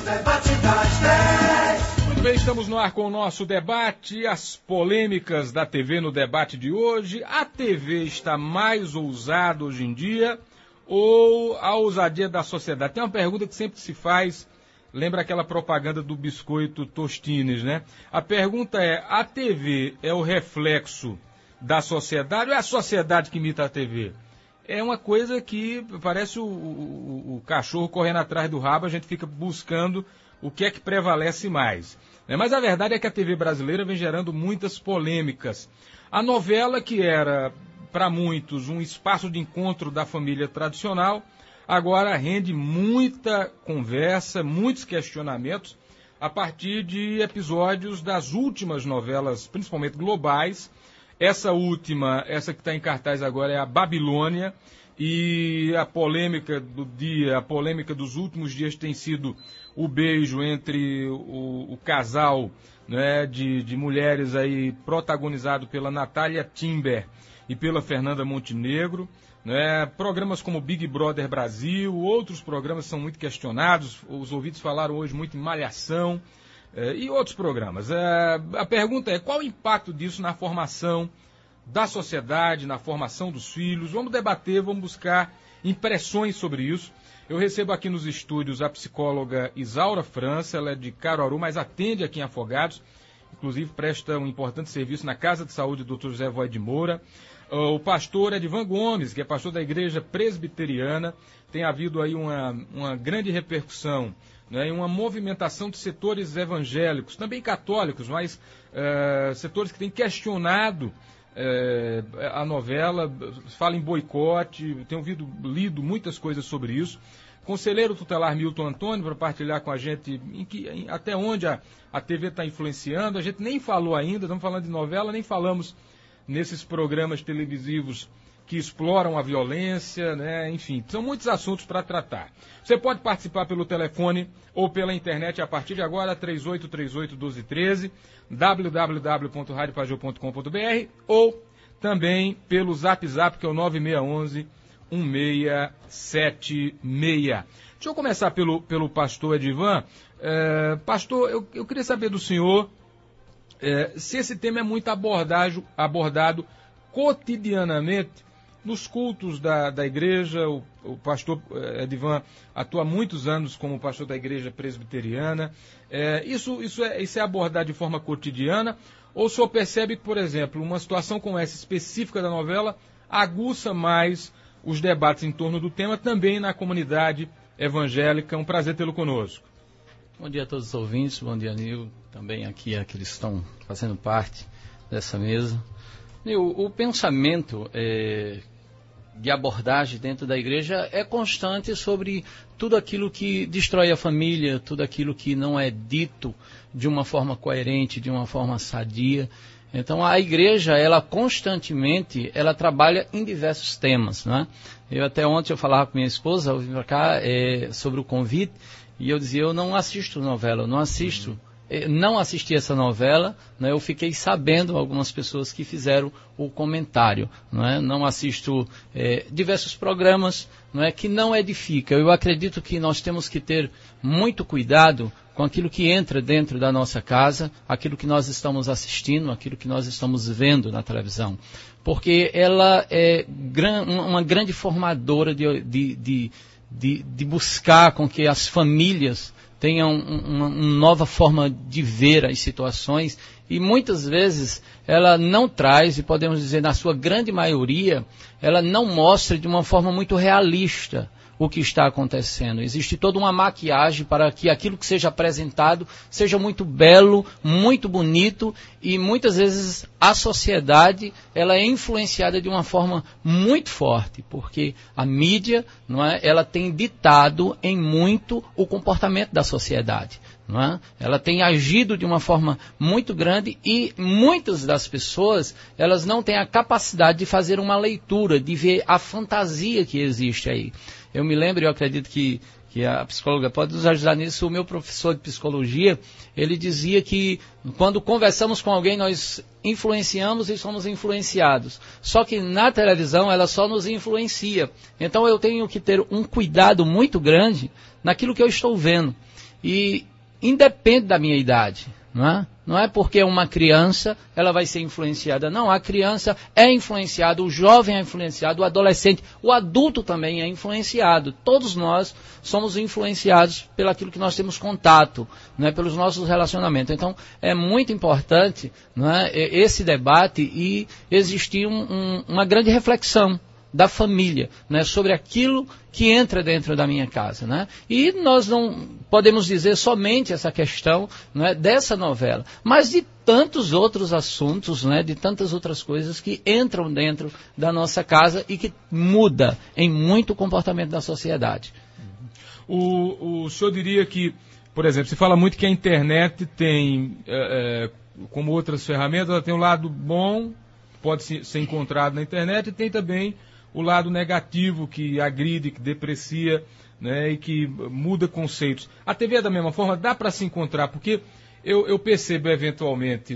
Muito bem, estamos no ar com o nosso debate, as polêmicas da TV no debate de hoje. A TV está mais ousada hoje em dia ou a ousadia da sociedade? Tem uma pergunta que sempre se faz, lembra aquela propaganda do biscoito Tostines, né? A pergunta é, a TV é o reflexo da sociedade ou é a sociedade que imita a TV? É uma coisa que parece o cachorro correndo atrás do rabo, a gente fica buscando o que é que prevalece mais. Mas a verdade é que a TV brasileira vem gerando muitas polêmicas. A novela, que era, para muitos, um espaço de encontro da família tradicional, agora rende muita conversa, muitos questionamentos, a partir de episódios das últimas novelas, principalmente globais. Essa última, essa que está em cartaz agora, é a Babilônia, e a polêmica do dia, a polêmica dos últimos dias tem sido o beijo entre o casal, né, de mulheres aí protagonizado pela Natália Timber e pela Fernanda Montenegro. Né, programas como Big Brother Brasil, outros programas são muito questionados, os ouvintes falaram hoje muito em Malhação e outros programas. A pergunta é, qual o impacto disso na formação da sociedade, na formação dos filhos? Vamos debater, vamos buscar impressões sobre isso. Eu recebo aqui nos estúdios a psicóloga Isaura França, ela é de Caruaru, mas atende aqui em Afogados, inclusive presta um importante serviço na Casa de Saúde do Dr. José Voz de Moura. O pastor Edivan Gomes, que é pastor da Igreja Presbiteriana, tem havido aí uma grande repercussão, né, e uma movimentação de setores evangélicos, também católicos, mas setores que têm questionado a novela, fala em boicote, tenho lido muitas coisas sobre isso. Conselheiro tutelar Milton Antônio, para partilhar com a gente até onde a TV está influenciando. A gente nem falou ainda, estamos falando de novela, nem falamos nesses programas televisivos que exploram a violência, né? Enfim, são muitos assuntos para tratar. Você pode participar pelo telefone ou pela internet a partir de agora, 3838-1213, www.radiopajô.com.br ou também pelo Zap, que é o 9611-1676. Deixa eu começar pelo pastor Edivan. Pastor, eu queria saber do senhor se esse tema é muito abordado cotidianamente nos cultos da igreja. O pastor Edivan atua há muitos anos como pastor da Igreja Presbiteriana. Isso é abordado de forma cotidiana? Ou o senhor percebe que, por exemplo, uma situação como essa específica da novela aguça mais os debates em torno do tema também na comunidade evangélica? Um prazer tê-lo conosco. Bom dia a todos os ouvintes, bom dia, Nil, também aqui aqueles que estão fazendo parte dessa mesa. Nil, o pensamento de abordagem dentro da igreja é constante sobre tudo aquilo que destrói a família, tudo aquilo que não é dito de uma forma coerente, de uma forma sadia. Então a igreja, ela constantemente, ela trabalha em diversos temas, né? Até ontem eu falava com minha esposa, eu vim para cá sobre o convite, e eu dizia, eu não assisto novela, eu não assisti essa novela, né? Eu fiquei sabendo algumas pessoas que fizeram o comentário, né? Não assisto diversos programas, né, que não edificam. Eu acredito que nós temos que ter muito cuidado com aquilo que entra dentro da nossa casa, aquilo que nós estamos assistindo, aquilo que nós estamos vendo na televisão, porque ela é uma grande formadora de buscar com que as famílias tenham uma nova forma de ver as situações, e muitas vezes ela não traz, e podemos dizer na sua grande maioria, ela não mostra de uma forma muito realista o que está acontecendo. Existe toda uma maquiagem para que aquilo que seja apresentado seja muito belo, muito bonito, e muitas vezes a sociedade ela é influenciada de uma forma muito forte, porque a mídia, não é, ela tem ditado em muito o comportamento da sociedade. Não é? Ela tem agido de uma forma muito grande, e muitas das pessoas elas não têm a capacidade de fazer uma leitura, de ver a fantasia que existe aí. Eu me lembro, eu acredito que que a psicóloga pode nos ajudar nisso. O meu professor de psicologia, ele dizia que quando conversamos com alguém, nós influenciamos e somos influenciados. Só que na televisão, ela só nos influencia. Então eu tenho que ter um cuidado muito grande naquilo que eu estou vendo. E independe da minha idade, não é? Não é porque é uma criança, ela vai ser influenciada. Não, a criança é influenciada, o jovem é influenciado, o adolescente, o adulto também é influenciado. Todos nós somos influenciados pelo aquilo que nós temos contato, não é? Pelos nossos relacionamentos. Então, é muito importante, não é? Esse debate e existir uma grande reflexão da família, né, sobre aquilo que entra dentro da minha casa, né? E nós não podemos dizer somente essa questão, né, dessa novela, mas de tantos outros assuntos, né, de tantas outras coisas que entram dentro da nossa casa e que muda em muito o comportamento da sociedade. O senhor diria que, por exemplo, se fala muito que a internet tem, como outras ferramentas, ela tem um lado bom, pode ser encontrado na internet, e tem também o lado negativo, que agride, que deprecia, né, e que muda conceitos. A TV é da mesma forma, dá para se encontrar, porque eu percebo eventualmente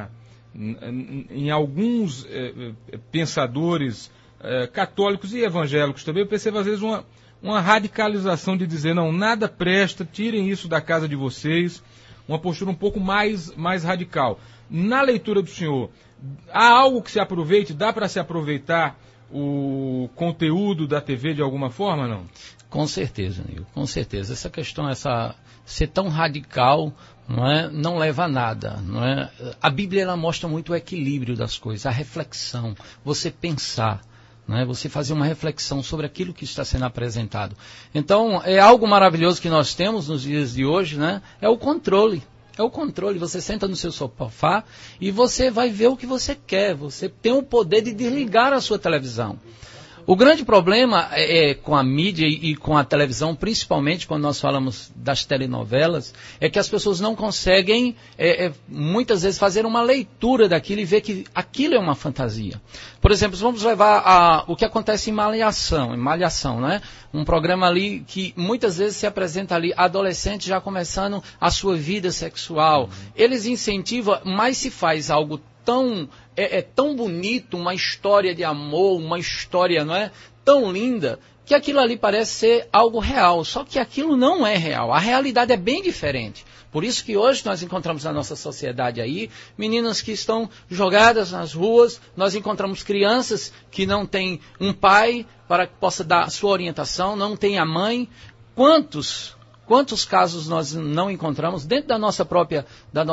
em alguns pensadores católicos e evangélicos também, eu percebo às vezes uma radicalização de dizer, não, nada presta, tirem isso da casa de vocês, uma postura um pouco mais radical. Na leitura do senhor, há algo que se aproveite, dá para se aproveitar o conteúdo da TV de alguma forma, não? Com certeza, Nil, com certeza. Essa questão, ser tão radical, não leva a nada. Não é? A Bíblia ela mostra muito o equilíbrio das coisas, a reflexão, você pensar, não é? Você fazer uma reflexão sobre aquilo que está sendo apresentado. Então, é algo maravilhoso que nós temos nos dias de hoje, né? É o controle. É o controle, você senta no seu sofá e você vai ver o que você quer, você tem o poder de desligar a sua televisão. O grande problema com a mídia e com a televisão, principalmente quando nós falamos das telenovelas, é que as pessoas não conseguem, muitas vezes, fazer uma leitura daquilo e ver que aquilo é uma fantasia. Por exemplo, vamos levar o que acontece em Malhação, né? Um programa ali que muitas vezes se apresenta ali adolescentes já começando a sua vida sexual. Eles incentivam, mas se faz algo tão bonito, uma história de amor, uma história, não é, tão linda, que aquilo ali parece ser algo real, só que aquilo não é real, a realidade é bem diferente. Por isso que hoje nós encontramos na nossa sociedade aí, meninas que estão jogadas nas ruas, nós encontramos crianças que não têm um pai para que possa dar a sua orientação, não tem a mãe. Quantos casos nós não encontramos dentro da nossa própria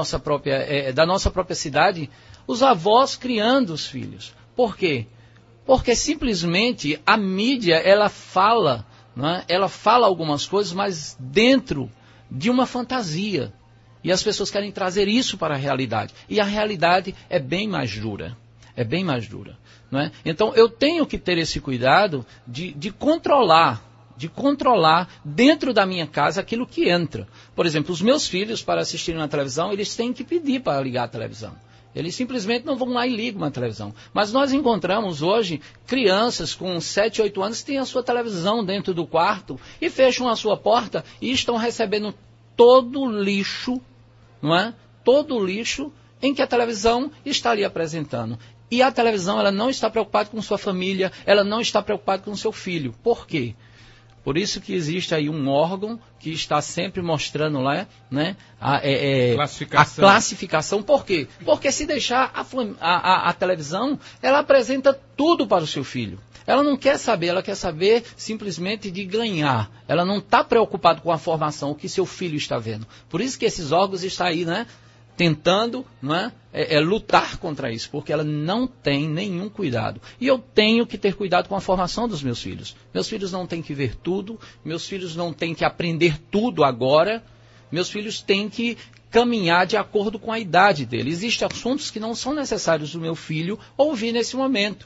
cidade, os avós criando os filhos. Por quê? Porque simplesmente a mídia, ela fala, né? Ela fala algumas coisas, mas dentro de uma fantasia. E as pessoas querem trazer isso para a realidade. E a realidade é bem mais dura. É bem mais dura. Não é? Então eu tenho que ter esse cuidado de controlar dentro da minha casa aquilo que entra. Por exemplo, os meus filhos, para assistirem na televisão, eles têm que pedir para ligar a televisão. Eles simplesmente não vão lá e ligam a televisão. Mas nós encontramos hoje crianças com 7, 8 anos que têm a sua televisão dentro do quarto e fecham a sua porta e estão recebendo todo o lixo, não é? Todo o lixo em que a televisão está ali apresentando. E a televisão, ela não está preocupada com sua família, ela não está preocupada com seu filho. Por quê? Por isso que existe aí um órgão que está sempre mostrando lá, né, a classificação. Por quê? Porque se deixar a televisão, ela apresenta tudo para o seu filho. Ela não quer saber, ela quer saber simplesmente de ganhar. Ela não está preocupada com a formação, o que seu filho está vendo. Por isso que esses órgãos estão aí, né, tentando, não é, lutar contra isso, porque ela não tem nenhum cuidado. E eu tenho que ter cuidado com a formação dos meus filhos. Meus filhos não têm que ver tudo, meus filhos não têm que aprender tudo agora, meus filhos têm que caminhar de acordo com a idade dele. Existem assuntos que não são necessários do meu filho ouvir nesse momento.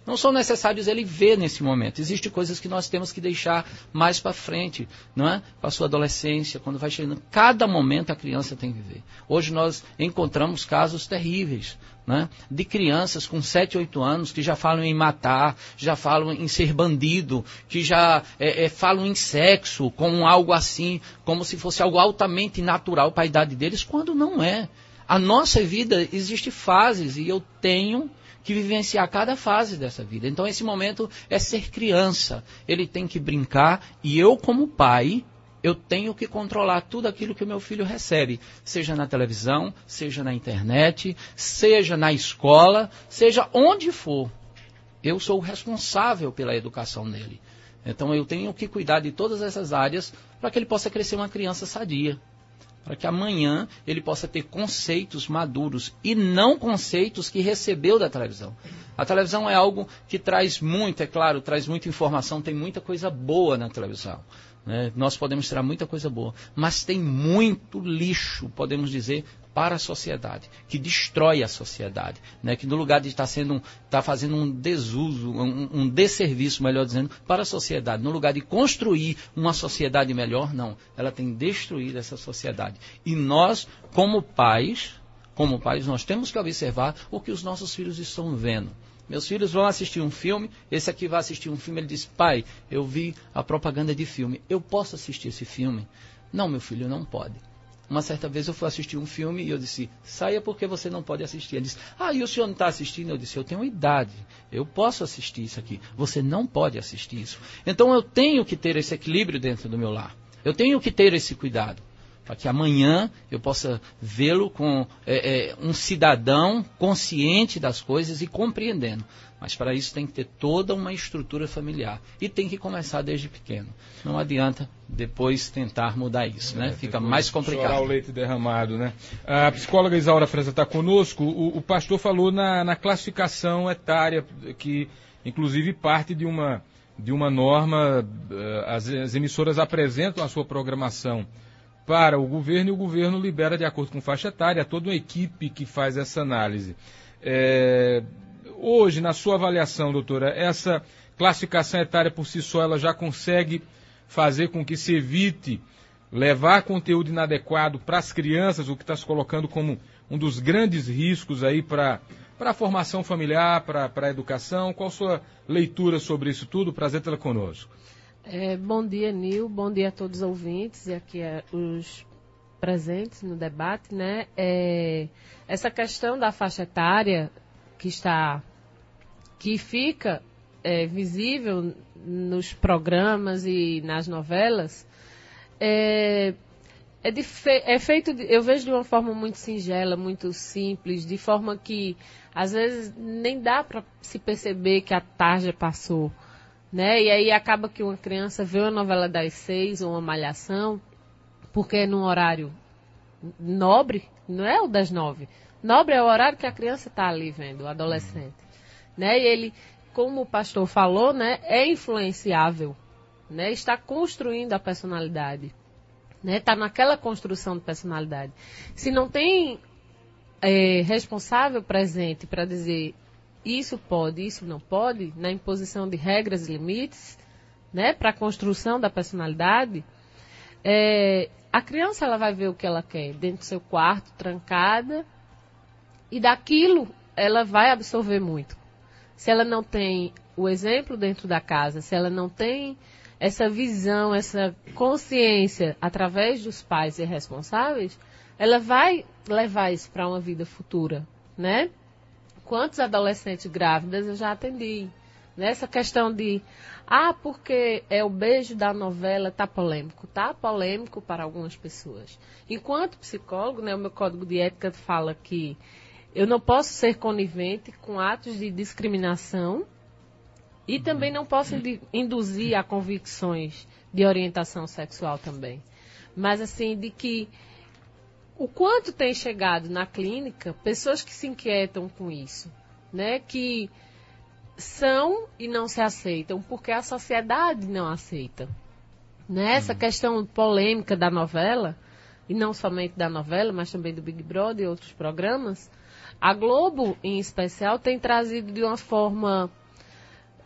não são necessários ele ver nesse momento. Existem coisas que nós temos que deixar mais para frente, não é? Para a sua adolescência, quando vai chegando. Cada momento a criança tem que ver. Hoje nós encontramos casos terríveis, né? De crianças com 7, 8 anos que já falam em matar, já falam em ser bandido, que já falam em sexo como algo assim, como se fosse algo altamente natural para a idade deles, quando não é. A nossa vida existe fases e eu tenho que vivenciar cada fase dessa vida. Então esse momento é ser criança. Ele tem que brincar e eu, como pai, eu tenho que controlar tudo aquilo que o meu filho recebe, seja na televisão, seja na internet, seja na escola, seja onde for. Eu sou o responsável pela educação dele. Então eu tenho que cuidar de todas essas áreas para que ele possa crescer uma criança sadia. Para que amanhã ele possa ter conceitos maduros e não conceitos que recebeu da televisão. A televisão é algo que traz muito, é claro, traz muita informação, tem muita coisa boa na televisão. Né? Nós podemos tirar muita coisa boa, mas tem muito lixo, podemos dizer, para a sociedade, que destrói a sociedade, né? Que no lugar de estar fazendo um desuso, um desserviço, melhor dizendo, para a sociedade, no lugar de construir uma sociedade melhor, não, ela tem destruído essa sociedade. E nós, como pais, nós temos que observar o que os nossos filhos estão vendo. Meus filhos vão assistir um filme, esse aqui vai assistir um filme, ele diz, pai, eu vi a propaganda de filme, eu posso assistir esse filme? Não, meu filho, não pode. Uma certa vez eu fui assistir um filme e eu disse, saia porque você não pode assistir. Ele disse, e o senhor não está assistindo? Eu disse, eu tenho idade, eu posso assistir isso aqui, você não pode assistir isso. Então eu tenho que ter esse equilíbrio dentro do meu lar, eu tenho que ter esse cuidado, para que amanhã eu possa vê-lo com um cidadão consciente das coisas e compreendendo. Mas para isso tem que ter toda uma estrutura familiar. E tem que começar desde pequeno. Não adianta depois tentar mudar isso, né? Fica mais complicado. Chorar o leite derramado, né? A psicóloga Isaura França está conosco. O pastor falou na classificação etária, que inclusive parte de uma norma, as emissoras apresentam a sua programação para o governo e o governo libera de acordo com faixa etária, toda uma equipe que faz essa análise. Hoje, na sua avaliação, doutora, essa classificação etária por si só, ela já consegue fazer com que se evite levar conteúdo inadequado para as crianças, o que está se colocando como um dos grandes riscos aí para a formação familiar, para a educação? Qual a sua leitura sobre isso tudo? Prazer tê-la conosco. Bom dia, Nil. Bom dia a todos os ouvintes e aqui os presentes no debate, né? Essa questão da faixa etária que fica visível nos programas e nas novelas, feito, eu vejo de uma forma muito singela, muito simples, de forma que às vezes nem dá para se perceber que a tarde passou, né? E aí acaba que uma criança vê uma novela das 6 ou uma malhação, porque é num horário nobre, não é o das 9. Nobre é o horário que a criança está ali vendo, o adolescente. Né? E ele, como o pastor falou, né, é influenciável, né? Está construindo a personalidade, né? Está naquela construção de personalidade. Se não tem responsável presente para dizer isso pode, isso não pode, na imposição de regras e limites, né, para a construção da personalidade, a criança ela vai ver o que ela quer dentro do seu quarto, trancada, e daquilo ela vai absorver muito. Se ela não tem o exemplo dentro da casa, se ela não tem essa visão, essa consciência através dos pais responsáveis, ela vai levar isso para uma vida futura, né? Quantos adolescentes grávidas eu já atendi? Nessa questão de, porque é o beijo da novela, tá polêmico. Tá polêmico para algumas pessoas. Enquanto psicólogo, né, o meu código de ética fala que eu não posso ser conivente com atos de discriminação e também não posso induzir a convicções de orientação sexual também. Mas assim, de que o quanto tem chegado na clínica pessoas que se inquietam com isso, né, que são e não se aceitam porque a sociedade não aceita. Né? Essa questão polêmica da novela, e não somente da novela, mas também do Big Brother e outros programas, a Globo, em especial, tem trazido de uma forma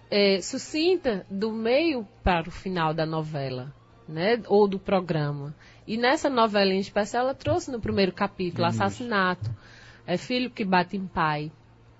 sucinta do meio para o final da novela, né? Ou do programa. E nessa novela em especial, ela trouxe no primeiro capítulo assassinato. É filho que bate em pai.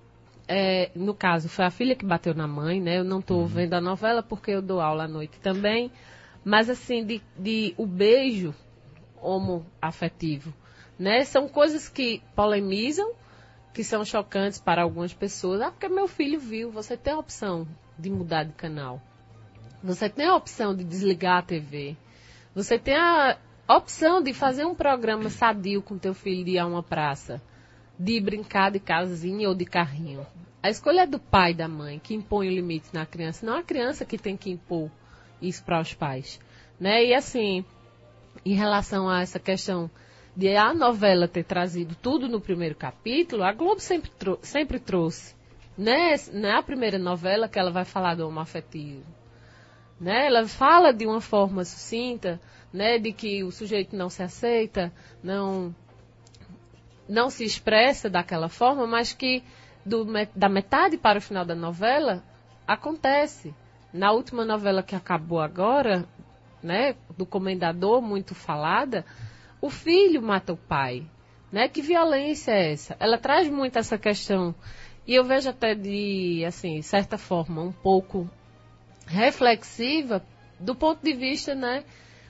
No caso, foi a filha que bateu na mãe, né? Eu não estou vendo a novela porque eu dou aula à noite também. Mas, assim, o beijo homoafetivo, né? São coisas que polemizam, que são chocantes para algumas pessoas. Porque meu filho viu. Você tem a opção de mudar de canal. Você tem a opção de desligar a TV. Você tem a opção de fazer um programa sadio com teu filho de ir a uma praça. De brincar de casinha ou de carrinho. A escolha é do pai e da mãe, que impõe o limite na criança. Não é a criança que tem que impor isso para os pais. Né? E assim, em relação a essa questão de a novela ter trazido tudo no primeiro capítulo, a Globo sempre trouxe. Né? Não é a primeira novela que ela vai falar do homoafetivo. Né? Ela fala de uma forma sucinta, né? De que o sujeito não se aceita, não se expressa daquela forma, mas que da metade para o final da novela acontece. Na última novela que acabou agora, né, do Comendador, muito falada, o filho mata o pai. Né? Que violência é essa? Ela traz muito essa questão, e eu vejo até de, assim, certa forma, um pouco reflexiva, do ponto de vista, né,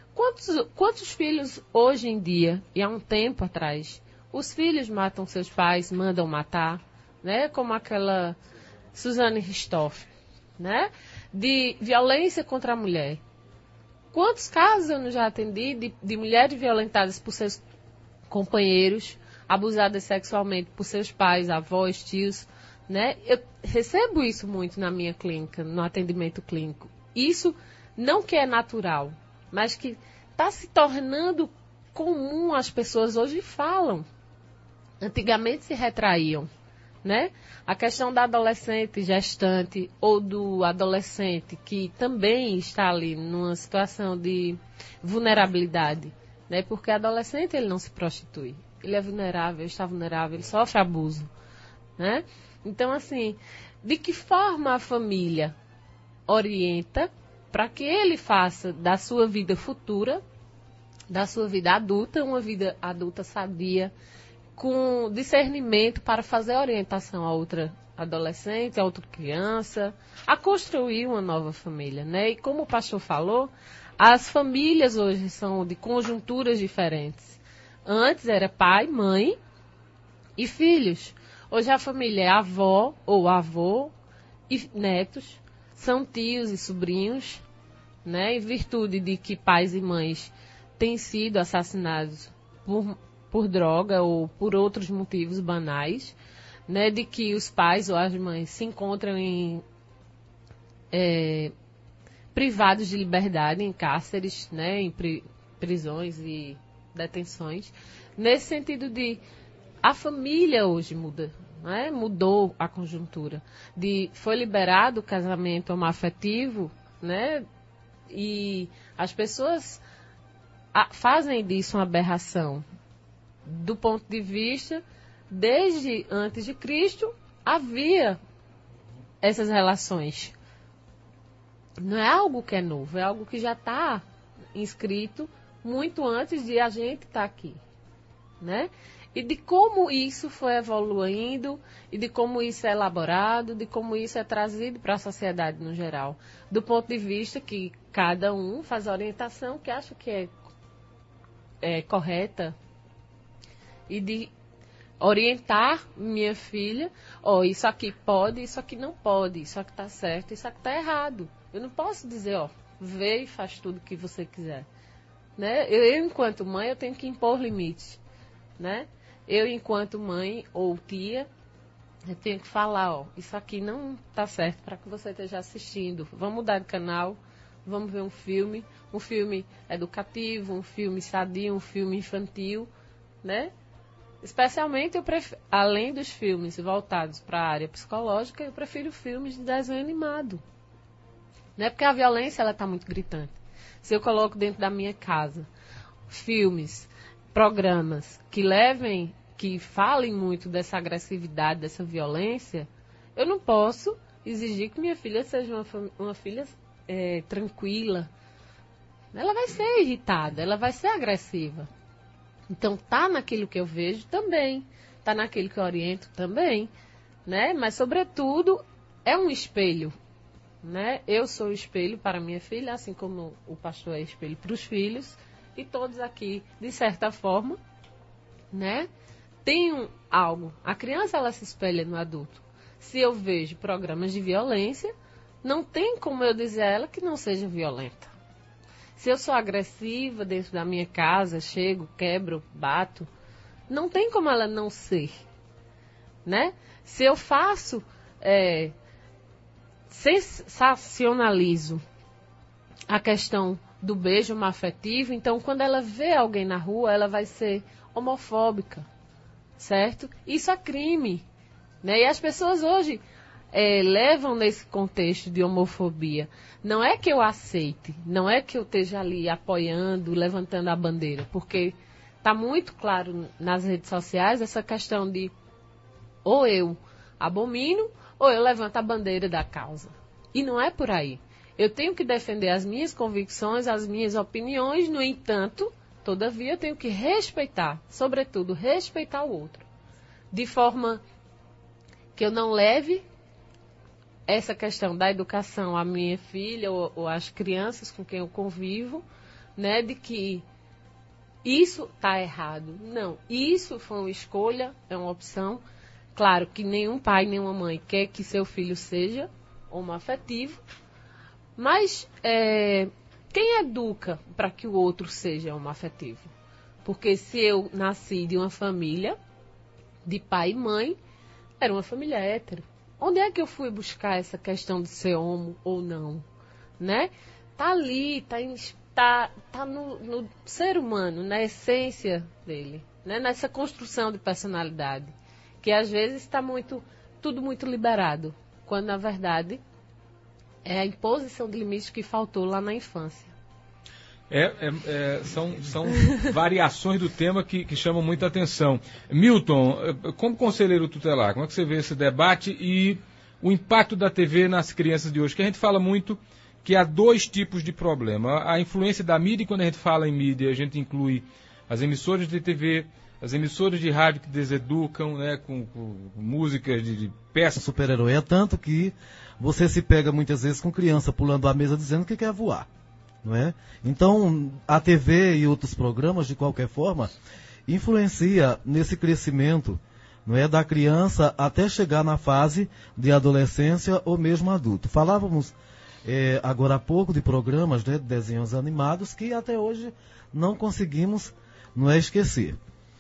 quantos filhos hoje em dia, e há um tempo atrás, os filhos matam seus pais, mandam matar, né? Como aquela Suzane Richthofen, né? De violência contra a mulher. Quantos casos eu não já atendi de mulheres violentadas por seus companheiros, abusadas sexualmente por seus pais, avós, tios, né? Eu recebo isso muito na minha clínica, no atendimento clínico. Isso não que é natural, mas que está se tornando comum, as pessoas hoje falam. Antigamente se retraíam, né? A questão da adolescente gestante ou do adolescente que também está ali numa situação de vulnerabilidade, né? Porque adolescente ele não se prostitui, ele é vulnerável, está vulnerável, ele sofre abuso, né? Então, assim, de que forma a família orienta para que ele faça da sua vida futura, da sua vida adulta, uma vida adulta sadia, com discernimento para fazer orientação a outra adolescente, a outra criança, a construir uma nova família, né? E como o pastor falou, as famílias hoje são de conjunturas diferentes. Antes era pai, mãe e filhos. Hoje a família é avó ou avô e netos, são tios e sobrinhos, né? Em virtude de que pais e mães têm sido assassinados por droga ou por outros motivos banais, né, de que os pais ou as mães se encontram privados de liberdade em cárceres, né, em prisões e detenções, nesse sentido de a família hoje muda, né, mudou a conjuntura, foi liberado o casamento homoafetivo, né, e as pessoas fazem disso uma aberração. Do ponto de vista, desde antes de Cristo, havia essas relações. Não é algo que é novo, é algo que já está inscrito muito antes de a gente estar aqui, né? E de como isso foi evoluindo, e de como isso é elaborado, de como isso é trazido para a sociedade no geral. Do ponto de vista que cada um faz a orientação que acha que é correta, e de orientar minha filha, isso aqui pode, isso aqui não pode, isso aqui está certo, isso aqui está errado. Eu não posso dizer, vê e faz tudo o que você quiser. Né? Eu, enquanto mãe, eu tenho que impor limites. Né? Eu, enquanto mãe ou tia, eu tenho que falar, isso aqui não está certo para que você esteja assistindo. Vamos mudar de canal, vamos ver um filme educativo, um filme sadio, um filme infantil, né? Especialmente, além dos filmes voltados para a área psicológica, eu prefiro filmes de desenho animado. Né? Porque a violência está muito gritante. Se eu coloco dentro da minha casa filmes, programas que falem muito dessa agressividade, dessa violência, eu não posso exigir que minha filha seja uma filha tranquila. Ela vai ser irritada, ela vai ser agressiva. Então, tá naquilo que eu vejo também, tá naquilo que eu oriento também, né? Mas, sobretudo, é um espelho, né? Eu sou o espelho para minha filha, assim como o pastor é espelho para os filhos, e todos aqui, de certa forma, né? Tem algo. A criança, ela se espelha no adulto. Se eu vejo programas de violência, não tem como eu dizer a ela que não seja violenta. Se eu sou agressiva dentro da minha casa, chego, quebro, bato, não tem como ela não ser, né? Se eu faço, sensacionalizo a questão do beijo homoafetivo, então quando ela vê alguém na rua, ela vai ser homofóbica, certo? Isso é crime, né? E as pessoas hoje levam nesse contexto de homofobia. Não é que eu aceite, não é que eu esteja ali apoiando, levantando a bandeira, porque está muito claro nas redes sociais essa questão de ou eu abomino ou eu levanto a bandeira da causa. E não é por aí. Eu tenho que defender as minhas convicções, as minhas opiniões, no entanto, todavia eu tenho que respeitar, sobretudo respeitar o outro, de forma que eu não leve essa questão da educação à minha filha ou às crianças com quem eu convivo, né, de que isso está errado. Não, isso foi uma escolha, é uma opção. Claro que nenhum pai, nenhuma mãe quer que seu filho seja homoafetivo, mas quem educa para que o outro seja homoafetivo? Porque se eu nasci de uma família de pai e mãe, era uma família hétero. Onde é que eu fui buscar essa questão de ser homo ou não? Né? Tá ali, tá no ser humano, na essência dele, né? Nessa construção de personalidade, que às vezes está tudo muito liberado, quando na verdade é a imposição de limites que faltou lá na infância. São variações do tema que chamam muita atenção. Milton, como conselheiro tutelar, como é que você vê esse debate e o impacto da TV nas crianças de hoje? Que a gente fala muito que há dois tipos de problema. A influência da mídia, e quando a gente fala em mídia, a gente inclui as emissoras de TV, as emissoras de rádio que deseducam, né, com músicas de peças. Super-herói é tanto que você se pega muitas vezes com criança pulando a mesa dizendo que quer voar. Não é? Então, a TV e outros programas, de qualquer forma, influencia nesse crescimento, não é, da criança até chegar na fase de adolescência ou mesmo adulto. Falávamos agora há pouco de programas, né, de desenhos animados que até hoje não conseguimos, não é, esquecer.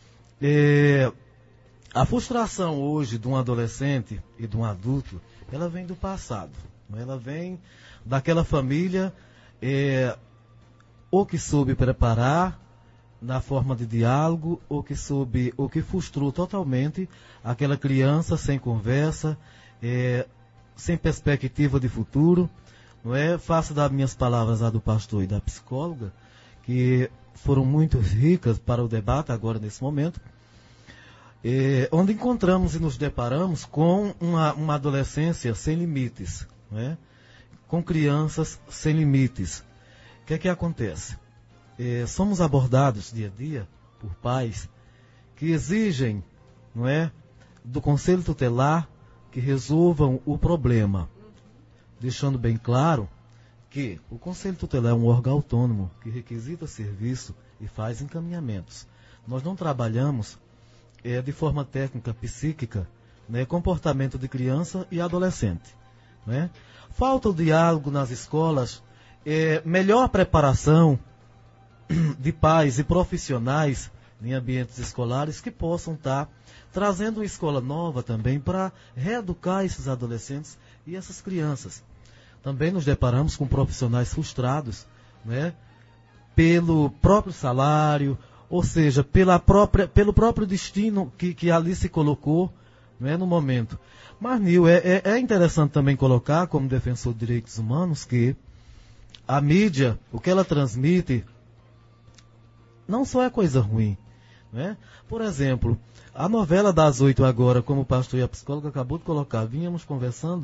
A frustração hoje de um adolescente e de um adulto, ela vem do passado, não é? Ela vem daquela família ou que soube preparar na forma de diálogo, ou que frustrou totalmente aquela criança sem conversa, sem perspectiva de futuro, não é? Faço das minhas palavras a do pastor e da psicóloga, que foram muito ricas para o debate agora nesse momento, onde encontramos e nos deparamos com uma adolescência sem limites, não é? Com crianças sem limites. O que é que acontece? Somos abordados dia a dia por pais que exigem, não é, do Conselho Tutelar que resolvam o problema, deixando bem claro que o Conselho Tutelar é um órgão autônomo que requisita serviço e faz encaminhamentos. Nós não trabalhamos de forma técnica, psíquica, né, comportamento de criança e adolescente, né? Falta o diálogo nas escolas, melhor preparação de pais e profissionais em ambientes escolares que possam estar trazendo uma escola nova também para reeducar esses adolescentes e essas crianças. Também nos deparamos com profissionais frustrados, né, pelo próprio salário, ou seja, pelo próprio destino que ali se colocou, né, no momento. Mas, Nil, é interessante também colocar, como defensor de direitos humanos, que a mídia, o que ela transmite, não só é coisa ruim, né? Por exemplo, a novela das 8 agora, como o pastor e a psicóloga acabou de colocar, vínhamos conversando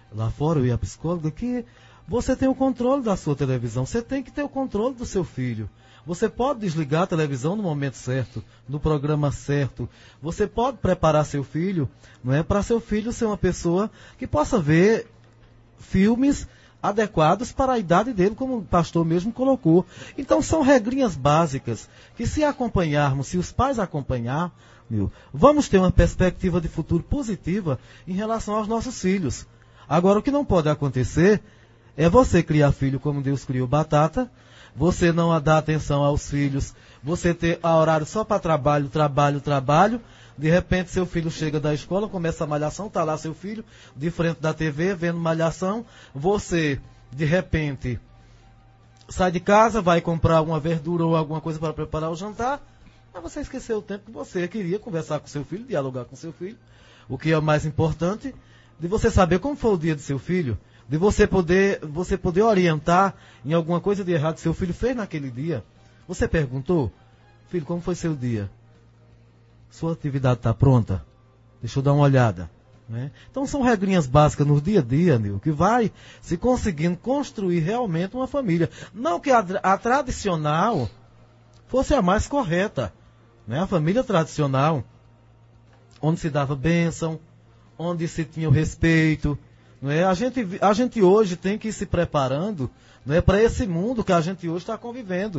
lá fora, eu e a psicóloga, que você tem o controle da sua televisão, você tem que ter o controle do seu filho. Você pode desligar a televisão no momento certo, no programa certo. Você pode preparar seu filho, não é, para seu filho ser uma pessoa que possa ver filmes adequados para a idade dele, como o pastor mesmo colocou. Então são regrinhas básicas que, se acompanharmos, se os pais acompanhar, vamos ter uma perspectiva de futuro positiva em relação aos nossos filhos. Agora, o que não pode acontecer é você criar filho como Deus criou batata, você não dar atenção aos filhos, você ter a horário só para trabalho, de repente seu filho chega da escola, começa a malhação, está lá seu filho, de frente da TV, vendo malhação, você, de repente, sai de casa, vai comprar uma verdura ou alguma coisa para preparar o jantar, mas você esqueceu o tempo que você queria conversar com seu filho, dialogar com seu filho, o que é o mais importante, de você saber como foi o dia do seu filho, de você poder orientar em alguma coisa de errado que seu filho fez naquele dia. Você perguntou, filho, como foi seu dia? Sua atividade está pronta? Deixa eu dar uma olhada. Né? Então são regrinhas básicas no dia a dia, Nil, que vai se conseguindo construir realmente uma família. Não que a tradicional fosse a mais correta. Né? A família tradicional, onde se dava bênção, onde se tinha o respeito. Não é? A gente hoje tem que ir se preparando, não é, para esse mundo que a gente hoje está convivendo.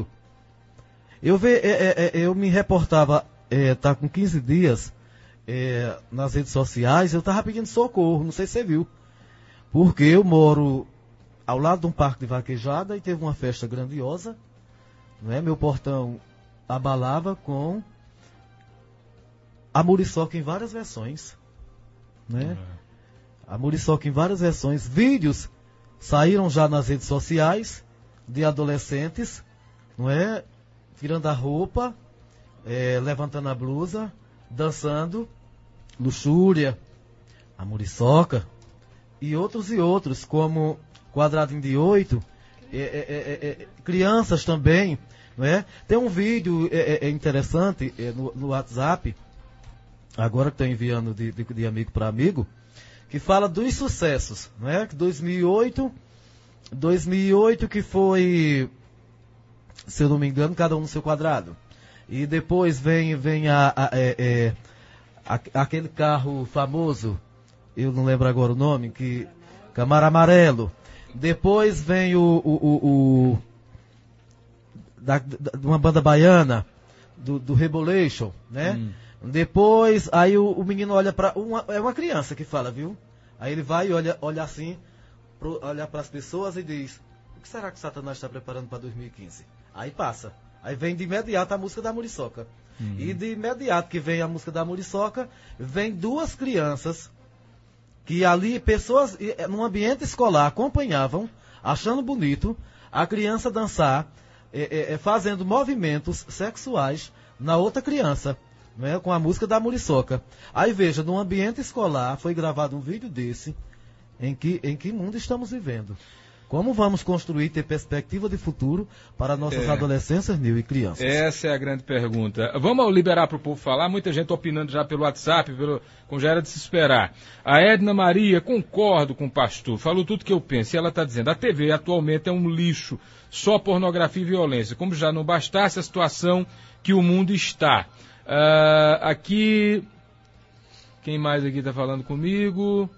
Eu me reportava, tá com 15 dias nas redes sociais, eu estava pedindo socorro, não sei se você viu. Porque eu moro ao lado de um parque de vaquejada e teve uma festa grandiosa. Não é? Meu portão abalava com a muriçoca em várias versões. Né? A muriçoca em várias versões. Vídeos saíram já nas redes sociais de adolescentes, não é? Tirando a roupa, levantando a blusa, dançando, luxúria, a muriçoca, e outros, como Quadradinho de 8, crianças também, não é? Tem um vídeo interessante no WhatsApp, agora que estou enviando de amigo para amigo, que fala dos sucessos, não é? 2008 que foi, se eu não me engano, cada um no seu quadrado. E depois vem aquele carro famoso, eu não lembro agora o nome, que Camaro Amarelo. Depois vem de uma banda baiana, do Rebolation, né? Depois, aí o menino olha para é uma criança que fala, viu? Aí ele vai e olha assim, olha para as pessoas e diz: o que será que Satanás está preparando para 2015? Aí passa. Aí vem de imediato a música da muriçoca. E de imediato que vem a música da muriçoca, vem duas crianças que ali, pessoas num ambiente escolar, acompanhavam, achando bonito a criança dançar, fazendo movimentos sexuais na outra criança. Né, com a música da muriçoca. Aí veja, no ambiente escolar foi gravado um vídeo desse, em que mundo estamos vivendo. Como vamos construir, ter perspectiva de futuro para nossas adolescências, Nil, e crianças? Essa é a grande pergunta. Vamos liberar para o povo falar, muita gente opinando já pelo WhatsApp, como já era de se esperar. A Edna Maria, concordo com o pastor, falou tudo que eu penso, e ela está dizendo, a TV atualmente é um lixo, só pornografia e violência, como já não bastasse a situação que o mundo está. Aqui, quem mais aqui está falando comigo?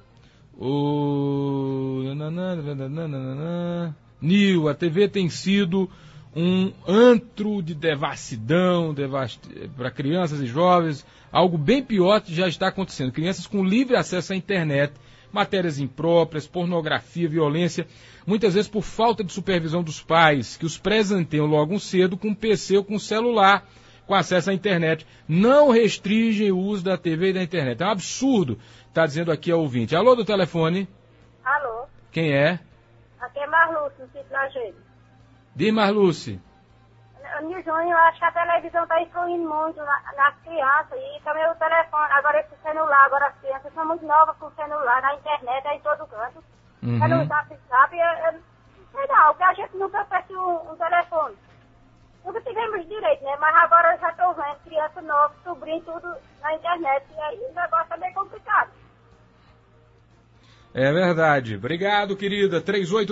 Nil, a TV tem sido um antro de devassidão para crianças e jovens, algo bem pior que já está acontecendo. Crianças com livre acesso à internet, matérias impróprias, pornografia, violência, muitas vezes por falta de supervisão dos pais, que os presenteiam logo cedo com um PC ou com um celular, com acesso à internet, não restringem o uso da TV e da internet. É um absurdo, está dizendo aqui a ouvinte. Alô, do telefone? Alô? Quem é? Aqui é Marluce, no sítio Lajeiro. Diz, Marluce. Eu acho que a televisão está influindo muito nas crianças e também o telefone, agora esse celular, agora as crianças são muito novas com o celular, na internet, aí em todo canto. No WhatsApp, sei não, que a gente nunca fez um telefone. Nunca tivemos direito, né? Mas agora eu já estou vendo criança nova, sobrinho, tudo na internet. E aí o negócio é bem complicado. É verdade. Obrigado, querida.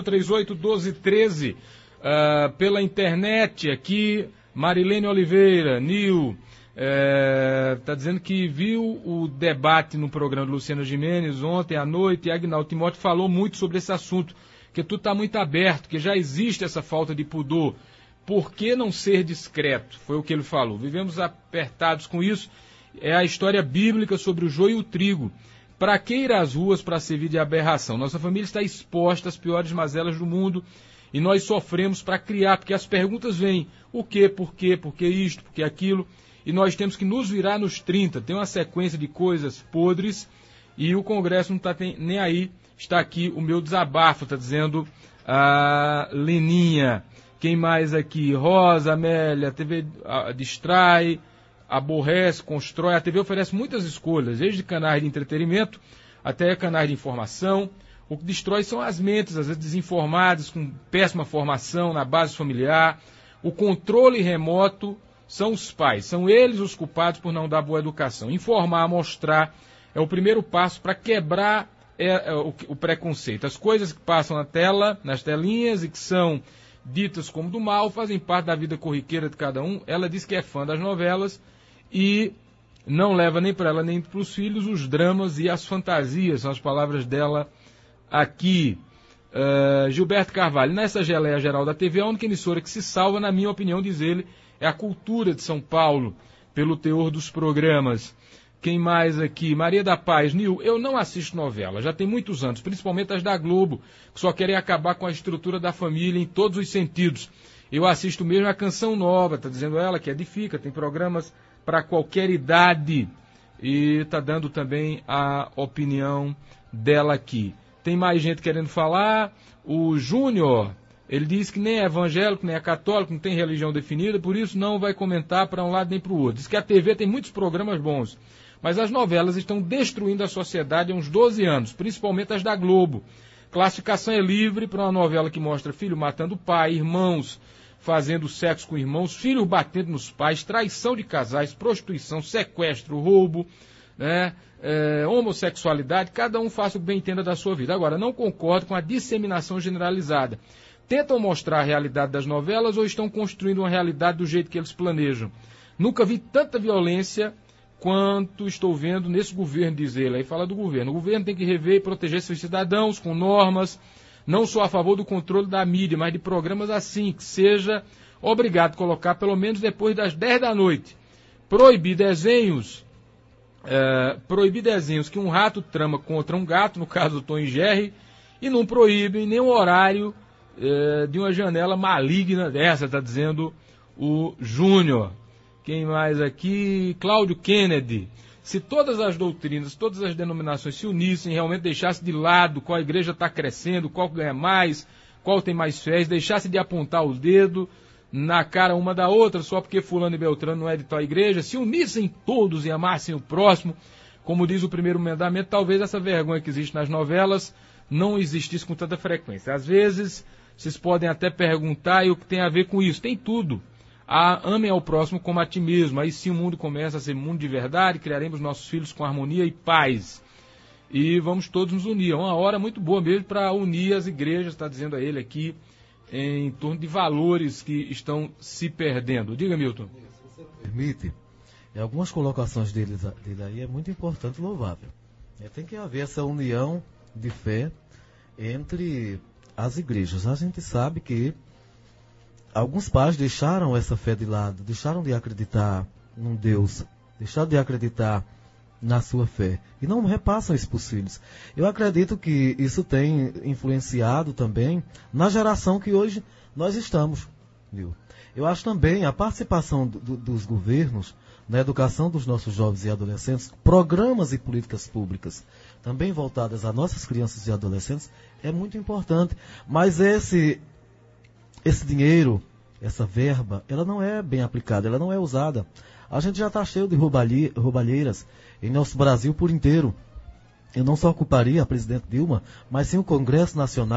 3838-1213. Pela internet aqui, Marilene Oliveira, Nil, está dizendo que viu o debate no programa de Luciana Gimenez ontem à noite, e Agnaldo Timóteo falou muito sobre esse assunto, que tudo está muito aberto, que já existe essa falta de pudor. Por que não ser discreto? Foi o que ele falou. Vivemos apertados com isso. É a história bíblica sobre o joio e o trigo. Para que ir às ruas para servir de aberração? Nossa família está exposta às piores mazelas do mundo e nós sofremos para criar, porque as perguntas vêm. O quê? Por quê? Por que isto? Por que aquilo? E nós temos que nos virar nos 30. Tem uma sequência de coisas podres e o Congresso não está nem aí. Está aqui o meu desabafo, está dizendo a Leninha. Quem mais aqui? Rosa, Amélia, a TV distrai, aborrece, constrói. A TV oferece muitas escolhas, desde canais de entretenimento até canais de informação. O que destrói são as mentes, às vezes desinformadas, com péssima formação na base familiar. O controle remoto são os pais, são eles os culpados por não dar boa educação. Informar, mostrar, é o primeiro passo para quebrar o preconceito. As coisas que passam na tela, nas telinhas e que são ditas como do mal, fazem parte da vida corriqueira de cada um. Ela diz que é fã das novelas e não leva nem para ela nem para os filhos os dramas e as fantasias, são as palavras dela aqui. Gilberto Carvalho, nessa geleia geral da TV, a única emissora que se salva, na minha opinião, diz ele, é a Cultura de São Paulo, pelo teor dos programas. Quem mais aqui? Maria da Paz, Nil, eu não assisto novela, já tem muitos anos, principalmente as da Globo, que só querem acabar com a estrutura da família em todos os sentidos. Eu assisto mesmo a Canção Nova, está dizendo ela, que edifica, tem programas para qualquer idade, e está dando também a opinião dela aqui. Tem mais gente querendo falar. O Júnior, ele diz que nem é evangélico, nem é católico, não tem religião definida, por isso não vai comentar para um lado nem para o outro. Diz que a TV tem muitos programas bons, mas as novelas estão destruindo a sociedade há uns 12 anos, principalmente as da Globo. Classificação é livre para uma novela que mostra filho matando pai, irmãos fazendo sexo com irmãos, filhos batendo nos pais, traição de casais, prostituição, sequestro, roubo, né? Homossexualidade, cada um faça o que bem entenda da sua vida. Agora, não concordo com a disseminação generalizada. Tentam mostrar a realidade das novelas ou estão construindo uma realidade do jeito que eles planejam? Nunca vi tanta violência quanto estou vendo nesse governo, diz ele. Aí fala do governo. O governo tem que rever e proteger seus cidadãos com normas. Não sou a favor do controle da mídia, mas de programas assim, que seja obrigado a colocar pelo menos depois das 10 da noite. Proibir desenhos que um rato trama contra um gato, no caso do Tom e Jerry, e não proíbem nenhum horário de uma janela maligna dessa, está dizendo o Júnior. Quem mais aqui? Cláudio Kennedy. Se todas as doutrinas, todas as denominações se unissem, realmente deixassem de lado qual igreja está crescendo, qual ganha mais, qual tem mais fé, deixasse de apontar o dedo na cara uma da outra, só porque fulano e beltrano não é de tal igreja, se unissem todos e amassem o próximo, como diz o primeiro mandamento, talvez essa vergonha que existe nas novelas não existisse com tanta frequência. Às vezes, vocês podem até perguntar, e o que tem a ver com isso? Tem tudo. Amem ao próximo como a ti mesmo. Aí sim o mundo começa a ser mundo de verdade, criaremos nossos filhos com harmonia e paz. E vamos todos nos unir. É uma hora muito boa mesmo para unir as igrejas, está dizendo a ele aqui, em torno de valores que estão se perdendo. Diga, Milton. Se você permite, algumas colocações dele aí é muito importante e louvável. Tem que haver essa união de fé entre as igrejas. A gente sabe que alguns pais deixaram essa fé de lado, deixaram de acreditar num Deus, deixaram de acreditar na sua fé e não repassam isso para os filhos. Eu acredito que isso tem influenciado também na geração que hoje nós estamos. Viu? Eu acho também a participação dos governos na educação dos nossos jovens e adolescentes, programas e políticas públicas também voltadas a nossas crianças e adolescentes é muito importante, mas esse dinheiro, essa verba, ela não é bem aplicada, ela não é usada. A gente já está cheio de roubalheiras em nosso Brasil por inteiro. Eu não só culparia a presidente Dilma, mas sim o Congresso Nacional.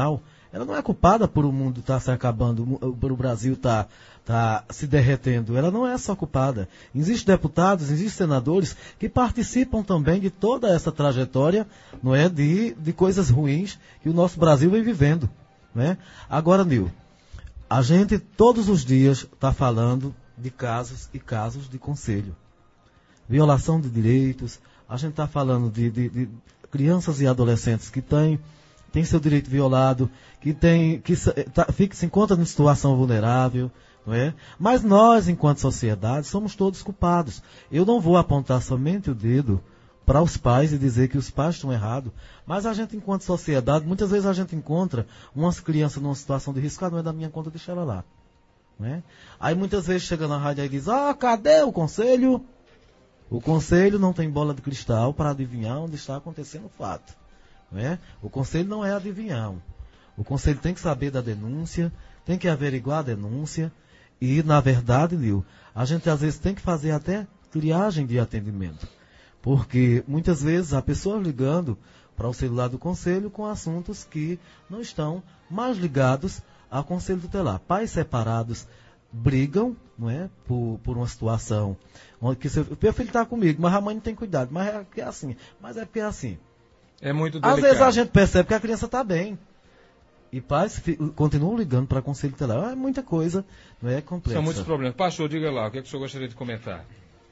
ela não é culpada por o mundo estar se acabando, por o Brasil estar se derretendo. Ela não é só culpada. Existem deputados, existem senadores que participam também de toda essa trajetória, não é, de coisas ruins que o nosso Brasil vem vivendo. Né? Agora, Nil, a gente todos os dias está falando de casos e casos de conselho. Violação de direitos, a gente está falando de crianças e adolescentes que têm seu direito violado, que se encontram em situação vulnerável, não é? Mas nós, enquanto sociedade, somos todos culpados. Eu não vou apontar somente o dedo para os pais e dizer que os pais estão errados, mas a gente, enquanto sociedade, muitas vezes a gente encontra umas crianças numa situação de risco, não é da minha conta, deixa ela lá. Não é? Aí muitas vezes chega na rádio e diz, cadê o conselho? O conselho não tem bola de cristal para adivinhar onde está acontecendo o fato. Não é? O conselho não é adivinhar. O conselho tem que saber da denúncia, tem que averiguar a denúncia e, na verdade, Nil, a gente às vezes tem que fazer até triagem de atendimento. Porque muitas vezes há pessoas ligando para o celular do conselho com assuntos que não estão mais ligados ao conselho tutelar. Pais separados brigam, não é, por uma situação onde que meu filho está comigo, mas a mãe não tem cuidado, mas é porque é assim, É muito delicado. Às vezes a gente percebe que a criança está bem. E pais continuam ligando para o conselho tutelar. É muita coisa, não é complexa. São muitos problemas. Pastor, diga lá, o que é que o senhor gostaria de comentar?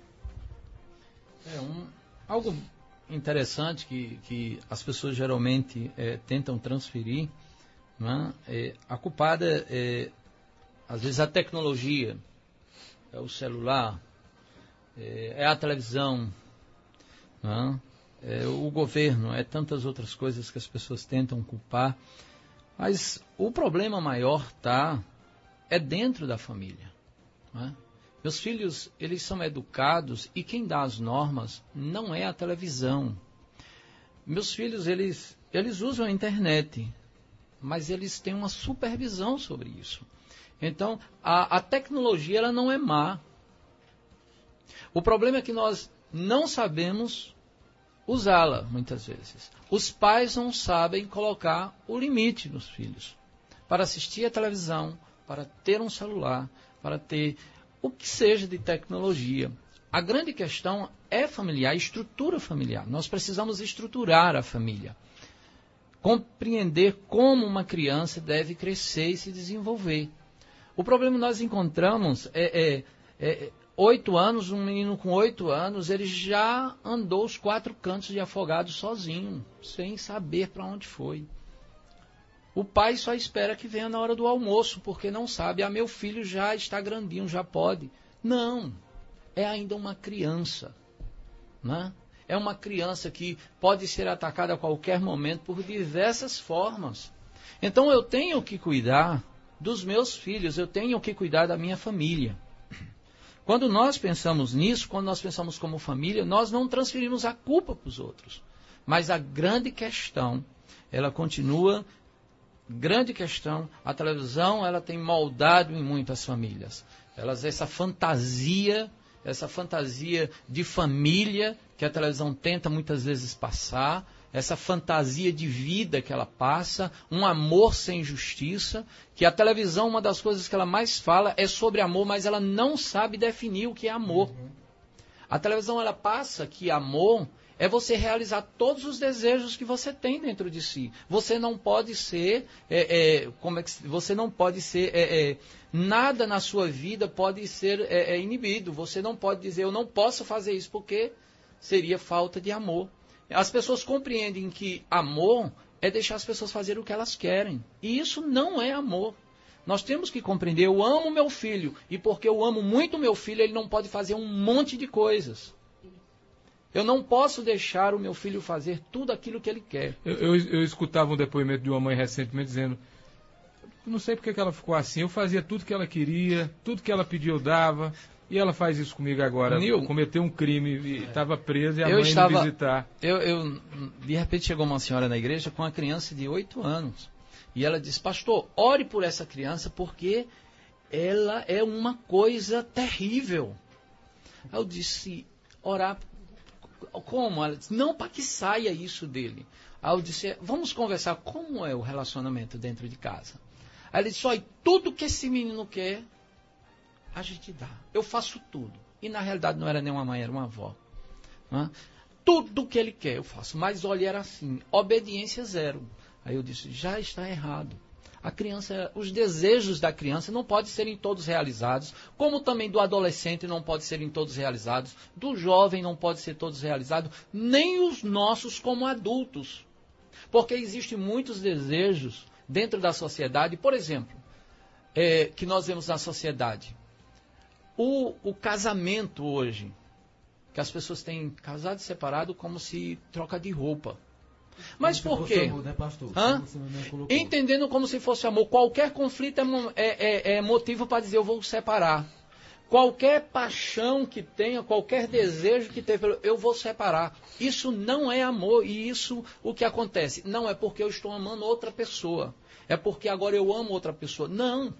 Algo interessante que as pessoas geralmente tentam transferir, né? A culpada às vezes a tecnologia, é o celular, é a televisão, né? É o governo, é tantas outras coisas que as pessoas tentam culpar. Mas o problema maior é dentro da família. Né? Meus filhos, eles são educados e quem dá as normas não é a televisão. Meus filhos, eles usam a internet, mas eles têm uma supervisão sobre isso. Então, a tecnologia ela não é má. O problema é que nós não sabemos usá-la, muitas vezes. Os pais não sabem colocar o limite nos filhos. Para assistir a televisão, para ter um celular, para ter o que seja de tecnologia. A grande questão é familiar, estrutura familiar. Nós precisamos estruturar a família. Compreender como uma criança deve crescer e se desenvolver. O problema que nós encontramos 8 anos, um menino com 8 anos, ele já andou os 4 cantos de Afogados sozinho, sem saber para onde foi. O pai só espera que venha na hora do almoço, porque não sabe, meu filho já está grandinho, já pode. Não, é ainda uma criança, né? É uma criança que pode ser atacada a qualquer momento por diversas formas. Então eu tenho que cuidar dos meus filhos, eu tenho que cuidar da minha família. Quando nós pensamos nisso, quando nós pensamos como família, nós não transferimos a culpa para os outros. Mas a grande questão, ela continua, grande questão, a televisão ela tem moldado em muitas famílias. Essa fantasia de família que a televisão tenta muitas vezes passar, essa fantasia de vida que ela passa, um amor sem justiça, que a televisão, uma das coisas que ela mais fala é sobre amor, mas ela não sabe definir o que é amor. A televisão, ela passa que amor é você realizar todos os desejos que você tem dentro de si. Você não pode ser, nada na sua vida pode ser inibido. Você não pode dizer, eu não posso fazer isso, porque seria falta de amor. As pessoas compreendem que amor é deixar as pessoas fazerem o que elas querem. E isso não é amor. Nós temos que compreender, eu amo meu filho, e porque eu amo muito meu filho, ele não pode fazer um monte de coisas. Eu não posso deixar o meu filho fazer tudo aquilo que ele quer. Eu escutava um depoimento de uma mãe recentemente dizendo, não sei porque que ela ficou assim, eu fazia tudo que ela queria, tudo que ela pedia eu dava. E ela faz isso comigo agora. Nil, cometeu um crime e estava presa e a mãe indo visitar. De repente chegou uma senhora na igreja com uma criança de 8 anos. E ela disse, pastor, ore por essa criança porque ela é uma coisa terrível. Eu disse, orar, como? Ela disse, não, para que saia isso dele. Aí eu disse, vamos conversar como é o relacionamento dentro de casa. Aí ele disse, olha, tudo que esse menino quer, a gente dá. Eu faço tudo. E na realidade não era nem uma mãe, era uma avó. Né? Tudo que ele quer eu faço. Mas olha, era assim, obediência zero. Aí eu disse, já está errado. A criança, os desejos da criança não podem serem todos realizados, como também do adolescente não pode serem todos realizados, do jovem não pode ser todos realizados, nem os nossos como adultos. Porque existem muitos desejos dentro da sociedade, por exemplo, que nós vemos na sociedade. O casamento hoje, que as pessoas têm casado e separado como se troca de roupa. Mas por quê? Amor, né, pastor? Entendendo como se fosse amor. Qualquer conflito é motivo para dizer eu vou separar. Qualquer paixão que tenha, qualquer desejo que tenha, eu vou separar. Isso não é amor. E isso, o que acontece? Não é porque eu estou amando outra pessoa. É porque agora eu amo outra pessoa. Não.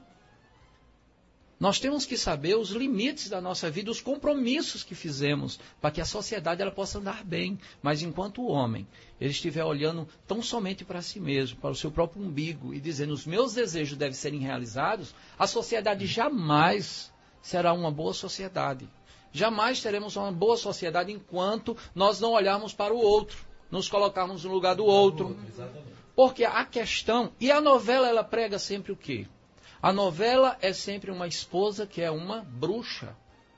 Nós temos que saber os limites da nossa vida, os compromissos que fizemos, para que a sociedade ela possa andar bem. Mas enquanto o homem ele estiver olhando tão somente para si mesmo, para o seu próprio umbigo, e dizendo os meus desejos devem serem realizados, a sociedade jamais será uma boa sociedade. Jamais teremos uma boa sociedade enquanto nós não olharmos para o outro, nos colocarmos no lugar do outro. Porque a questão, e a novela ela prega sempre o quê? A novela é sempre uma esposa que é uma bruxa.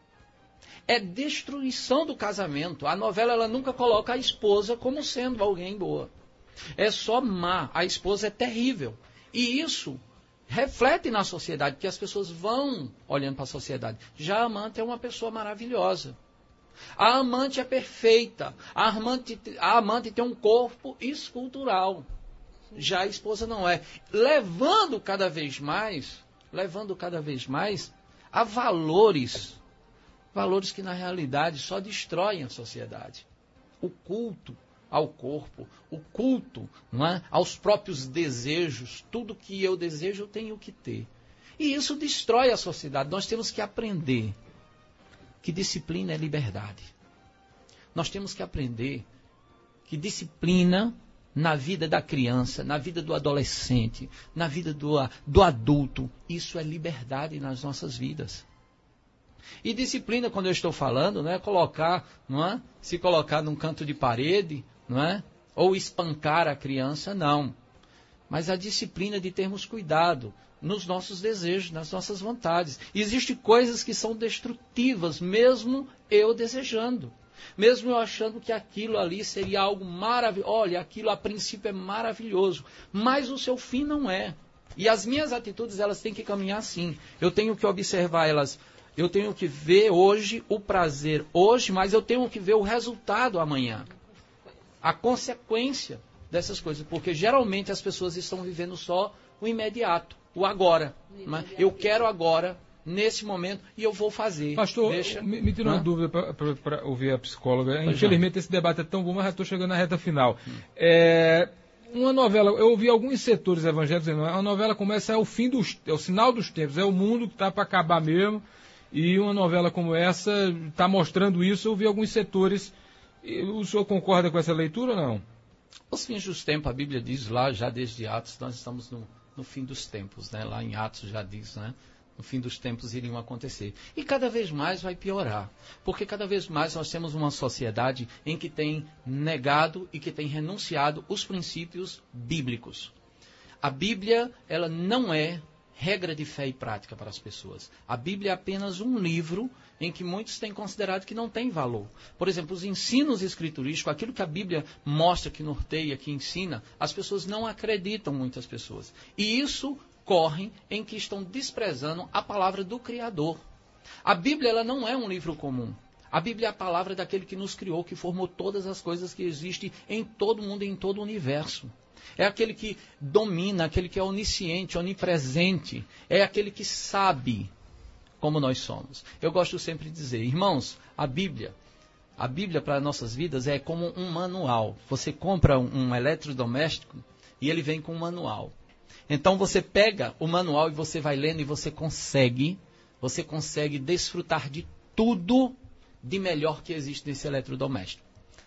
É destruição do casamento. A novela ela nunca coloca a esposa como sendo alguém boa. É só má. A esposa é terrível. E isso reflete na sociedade, porque as pessoas vão olhando para a sociedade. Já a amante é uma pessoa maravilhosa. A amante é perfeita. A amante tem um corpo escultural. Já a esposa não é. Levando cada vez mais a valores que na realidade só destroem a sociedade. O culto ao corpo, o culto, não é? Aos próprios desejos, tudo que eu desejo eu tenho que ter. E isso destrói a sociedade. Nós temos que aprender que disciplina é liberdade. Nós temos que aprender que disciplina na vida da criança, na vida do adolescente, na vida do adulto, isso é liberdade nas nossas vidas. E disciplina, quando eu estou falando, não é colocar, não é? Se colocar num canto de parede, não é? Ou espancar a criança, não. Mas a disciplina de termos cuidado nos nossos desejos, nas nossas vontades. Existem coisas que são destrutivas, mesmo eu desejando. Mesmo eu achando que aquilo ali seria algo maravilhoso. Olha, aquilo a princípio é maravilhoso, mas o seu fim não é. E as minhas atitudes, elas têm que caminhar assim. Eu tenho que observar elas. Eu tenho que ver hoje o prazer hoje, mas eu tenho que ver o resultado amanhã. A consequência dessas coisas. Porque geralmente as pessoas estão vivendo só o imediato, o agora. Eu quero agora, nesse momento, e eu vou fazer. Pastor, me tira uma dúvida para ouvir a psicóloga. Infelizmente esse debate é tão bom, mas já estou chegando na reta final. Uma novela, eu ouvi alguns setores evangélicos dizendo, a novela começa, é o sinal dos tempos, é o mundo que está para acabar mesmo, e uma novela como essa está mostrando isso. Eu ouvi alguns setores. O senhor concorda com essa leitura ou não? Os fins dos tempos, a Bíblia diz lá, já desde Atos, nós estamos no fim dos tempos, né? Lá em Atos já diz, né? No fim dos tempos iriam acontecer. E cada vez mais vai piorar. Porque cada vez mais nós temos uma sociedade em que tem negado e que tem renunciado os princípios bíblicos. A Bíblia, ela não é regra de fé e prática para as pessoas. A Bíblia é apenas um livro em que muitos têm considerado que não tem valor. Por exemplo, os ensinos escriturísticos, aquilo que a Bíblia mostra, que norteia, que ensina, as pessoas não acreditam, muitas pessoas. E isso correm em que estão desprezando a palavra do Criador. A Bíblia ela não é um livro comum. A Bíblia é a palavra daquele que nos criou, que formou todas as coisas que existem em todo o mundo e em todo o universo. É aquele que domina, aquele que é onisciente, onipresente. É aquele que sabe como nós somos. Eu gosto sempre de dizer, irmãos, a Bíblia para nossas vidas é como um manual. Você compra um eletrodoméstico e ele vem com um manual. Então você pega o manual e você vai lendo e você consegue desfrutar de tudo de melhor que existe nesse eletrodoméstico.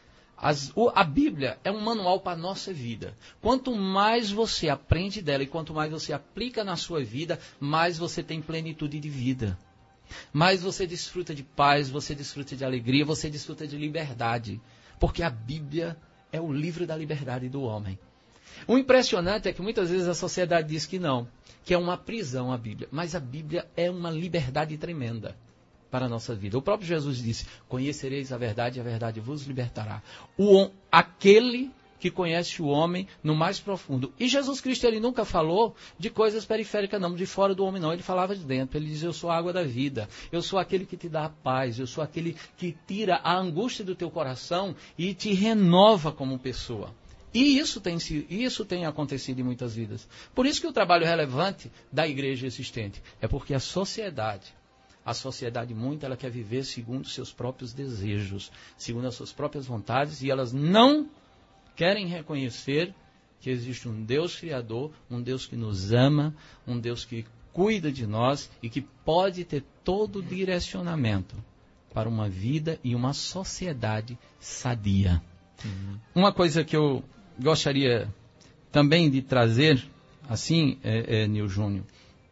A Bíblia é um manual para a nossa vida. Quanto mais você aprende dela e quanto mais você aplica na sua vida, mais você tem plenitude de vida. Mais você desfruta de paz, você desfruta de alegria, você desfruta de liberdade. Porque a Bíblia é o livro da liberdade do homem. O impressionante é que muitas vezes a sociedade diz que não, que é uma prisão a Bíblia. Mas a Bíblia é uma liberdade tremenda para a nossa vida. O próprio Jesus disse, conhecereis a verdade e a verdade vos libertará. Aquele que conhece o homem no mais profundo. E Jesus Cristo, ele nunca falou de coisas periféricas, não, de fora do homem, não. Ele falava de dentro. Ele dizia, eu sou a água da vida. Eu sou aquele que te dá a paz. Eu sou aquele que tira a angústia do teu coração e te renova como pessoa. E isso tem acontecido em muitas vidas. Por isso que o trabalho relevante da igreja existente é porque a sociedade muito, ela quer viver segundo seus próprios desejos, segundo as suas próprias vontades, e elas não querem reconhecer que existe um Deus criador, um Deus que nos ama, um Deus que cuida de nós e que pode ter todo o direcionamento para uma vida e uma sociedade sadia. Uma coisa que eu gostaria também de trazer, assim, Nil Júnior,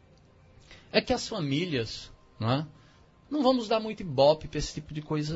é que as famílias, não vamos dar muito ibope para esse tipo de coisa,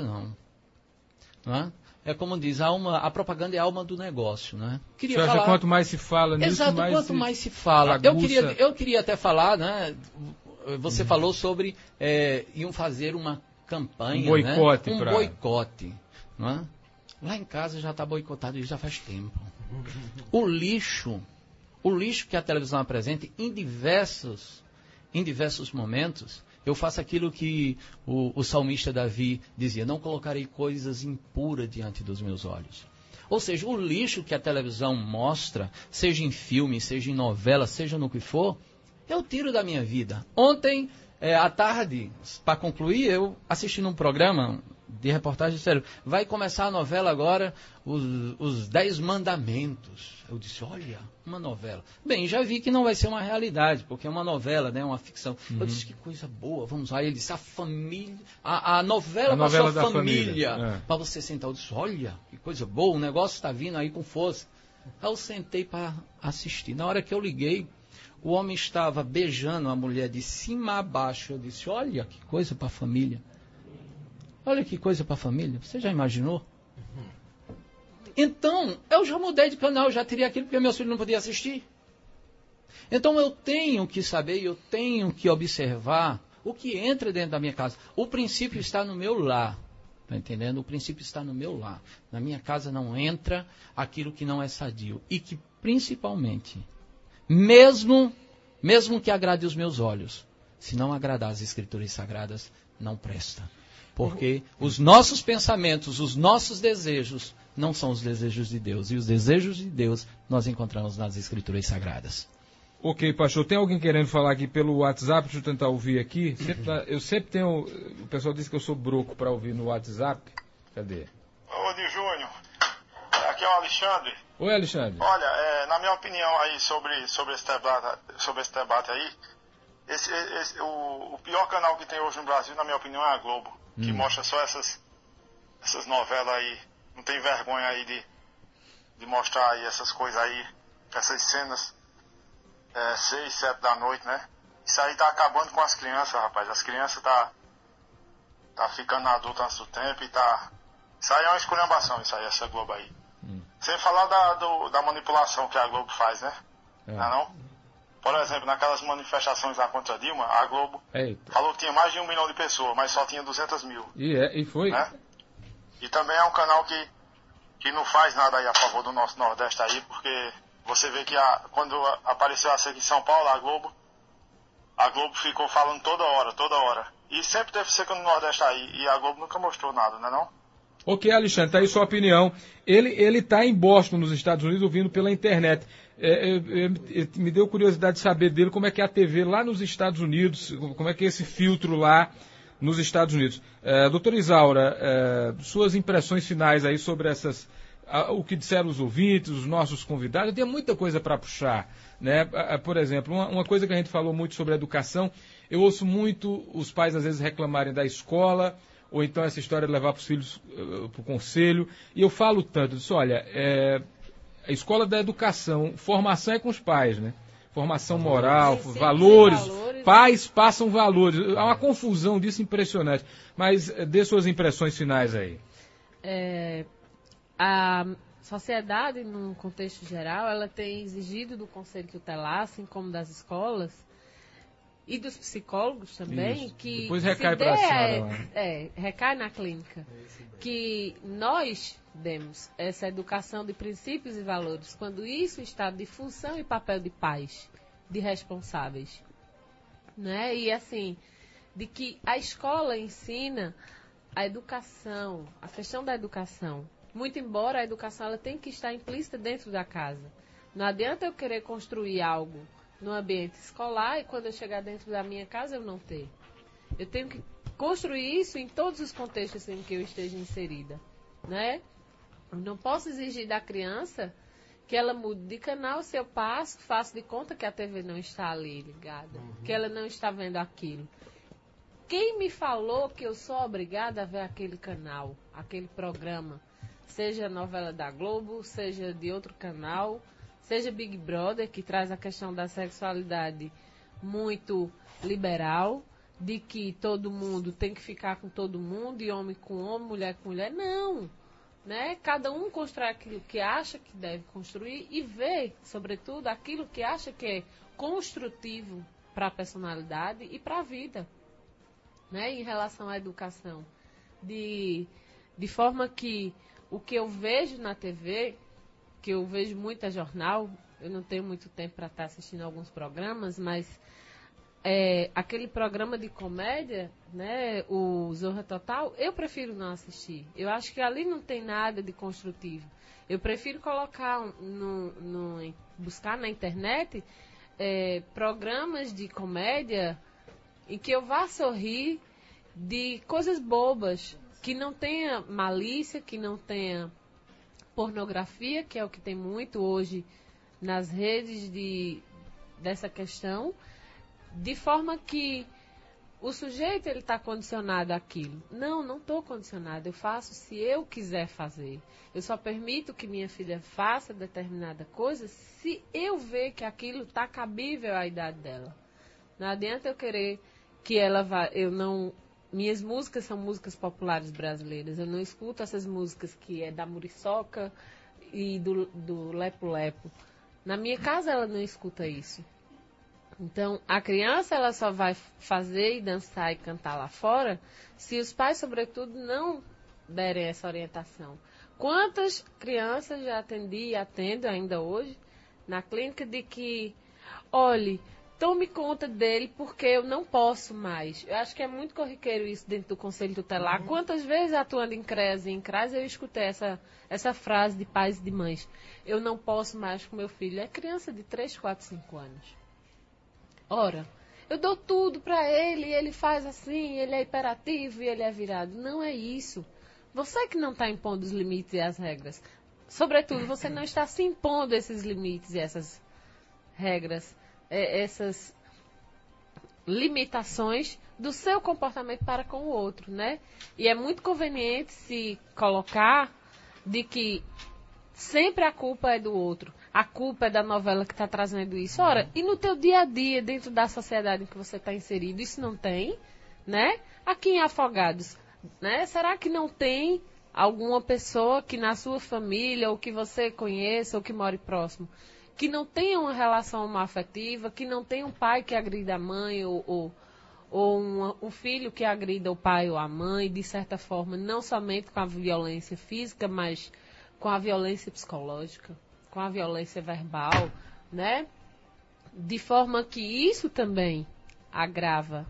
não. É como diz, a propaganda é a alma do negócio, né? Você acha quanto mais se fala nisso, exato, quanto mais se fala. Eu queria até falar, né? Você falou sobre iam fazer uma campanha, um boicote, né? Boicote, não é? Lá em casa já está boicotado já faz tempo. O lixo que a televisão apresenta em diversos momentos, eu faço aquilo que o salmista Davi dizia, não colocarei coisas impuras diante dos meus olhos. Ou seja, o lixo que a televisão mostra, seja em filme, seja em novela, seja no que for, eu tiro da minha vida. Ontem, à tarde, para concluir, eu assisti num programa de reportagem, sério, vai começar a novela agora, os 10 Mandamentos. Eu disse, olha, uma novela. Bem, já vi que não vai ser uma realidade, porque é uma novela, né, uma ficção. Eu disse, que coisa boa, vamos lá. Ele disse, a família, a novela para sua família. Para você sentar, eu disse, olha, que coisa boa, o negócio está vindo aí com força. Aí eu sentei para assistir. Na hora que eu liguei, o homem estava beijando a mulher de cima a baixo. Eu disse, olha, que coisa para a família. Olha que coisa para a família. Você já imaginou? Então, eu já mudei de canal, já teria aquilo porque meus filhos não podiam assistir. Então, eu tenho que saber, eu tenho que observar o que entra dentro da minha casa. O princípio está no meu lar. Está entendendo? O princípio está no meu lar. Na minha casa não entra aquilo que não é sadio. E que, principalmente, mesmo que agrade os meus olhos, se não agradar as Escrituras Sagradas, não presta. Porque os nossos pensamentos, os nossos desejos, não são os desejos de Deus. E os desejos de Deus nós encontramos nas Escrituras Sagradas. Ok, pastor. Tem alguém querendo falar aqui pelo WhatsApp? Deixa eu tentar ouvir aqui. Eu sempre tenho... O pessoal diz que eu sou broco para ouvir no WhatsApp. Cadê? Ô, Nil Júnior. Aqui é o Alexandre. Oi, Alexandre. Olha, na minha opinião aí sobre esse debate aí, o pior canal que tem hoje no Brasil, na minha opinião, é a Globo. Que mostra só essas novelas aí. Não tem vergonha aí de mostrar aí essas coisas aí, essas cenas 6, 7 da noite, né? Isso aí tá acabando com as crianças, rapaz. As crianças tá ficando adultas antes do tempo e tá... Isso aí é uma esculhambação, isso aí, essa Globo aí. Sem falar da manipulação que a Globo faz, né? Não? Por exemplo, naquelas manifestações lá contra a Dilma, a Globo falou que tinha mais de 1 milhão de pessoas, mas só tinha 200 mil. E foi? Né? E também é um canal que não faz nada aí a favor do nosso Nordeste aí, porque você vê que quando apareceu a seca em São Paulo, a Globo ficou falando toda hora. E sempre teve seca no Nordeste aí, e a Globo nunca mostrou nada, né não? Ok, Alexandre, tá aí sua opinião. Ele está em Boston, nos Estados Unidos, ouvindo pela internet. Me deu curiosidade de saber dele como é que é a TV lá nos Estados Unidos, como é que é esse filtro lá nos Estados Unidos. Doutora Isaura, suas impressões finais aí sobre o que disseram os ouvintes, os nossos convidados. Tem muita coisa para puxar, né? Por exemplo, uma coisa que a gente falou muito sobre a educação, eu ouço muito os pais às vezes reclamarem da escola, ou então essa história de levar para os filhos para o conselho. E eu falo tanto, eu disse, olha, a escola da educação, formação é com os pais, né? Formação moral, valores, pais passam valores. Há uma confusão disso impressionante. Mas dê suas impressões finais aí. A sociedade, num contexto geral, ela tem exigido do Conselho Tutelar, assim como das escolas, e dos psicólogos também, Isso. que depois recai para a senhora. Recai na clínica. Que nós demos essa educação de princípios e valores, quando isso está de função e papel de pais, de responsáveis. Né? E assim, de que a escola ensina a educação, a questão da educação. Muito embora a educação ela tem que estar implícita dentro da casa. Não adianta eu querer construir algo no ambiente escolar e quando eu chegar dentro da minha casa eu não ter. Eu tenho que construir isso em todos os contextos em que eu esteja inserida, né? Eu não posso exigir da criança que ela mude de canal se eu faço de conta que a TV não está ali ligada, que ela não está vendo aquilo. Quem me falou que eu sou obrigada a ver aquele canal, aquele programa, seja a novela da Globo, seja de outro canal, seja Big Brother, que traz a questão da sexualidade muito liberal, de que todo mundo tem que ficar com todo mundo, e homem com homem, mulher com mulher. Não! Né? Cada um constrói aquilo que acha que deve construir e vê, sobretudo, aquilo que acha que é construtivo para a personalidade e para a vida. Né? Em relação à educação. De forma que o que eu vejo na TV, que eu vejo muito jornal, eu não tenho muito tempo para estar assistindo alguns programas, mas aquele programa de comédia, né, o Zorra Total, eu prefiro não assistir. Eu acho que ali não tem nada de construtivo. Eu prefiro colocar, buscar na internet programas de comédia em que eu vá sorrir de coisas bobas, que não tenha malícia, que não tenha pornografia, que é o que tem muito hoje nas redes dessa questão, de forma que o sujeito ele está condicionado àquilo. Não estou condicionado. Eu faço se eu quiser fazer. Eu só permito que minha filha faça determinada coisa se eu ver que aquilo está cabível à idade dela. Não adianta eu querer que ela vá... Minhas músicas são músicas populares brasileiras. Eu não escuto essas músicas que é da Muriçoca e do Lepo Lepo. Na minha casa ela não escuta isso. Então, a criança ela só vai fazer e dançar e cantar lá fora se os pais, sobretudo, não derem essa orientação. Quantas crianças já atendi e atendo ainda hoje na clínica de que, olhe, tome conta dele porque eu não posso mais. Eu acho que é muito corriqueiro isso dentro do Conselho Tutelar. Quantas vezes atuando em CREAS e em CRAS eu escutei essa frase de pais e de mães. Eu não posso mais com meu filho. É criança de 3, 4, 5 anos. Ora, eu dou tudo para ele, e ele faz assim, ele é hiperativo e ele é virado. Não é isso. Você que não está impondo os limites e as regras. Sobretudo, você não está se impondo esses limites e essas regras, essas limitações do seu comportamento para com o outro, né? E é muito conveniente se colocar de que sempre a culpa é do outro. A culpa é da novela que está trazendo isso. Ora, e no teu dia a dia, dentro da sociedade em que você está inserido, isso não tem, né? Aqui em Afogados, né? Será que não tem alguma pessoa que na sua família, ou que você conheça, ou que more próximo, que não tenha uma relação homoafetiva, que não tenha um pai que agrida a mãe, ou um filho que agrida o pai ou a mãe, de certa forma, não somente com a violência física, mas com a violência psicológica, com a violência verbal, né? De forma que isso também agrava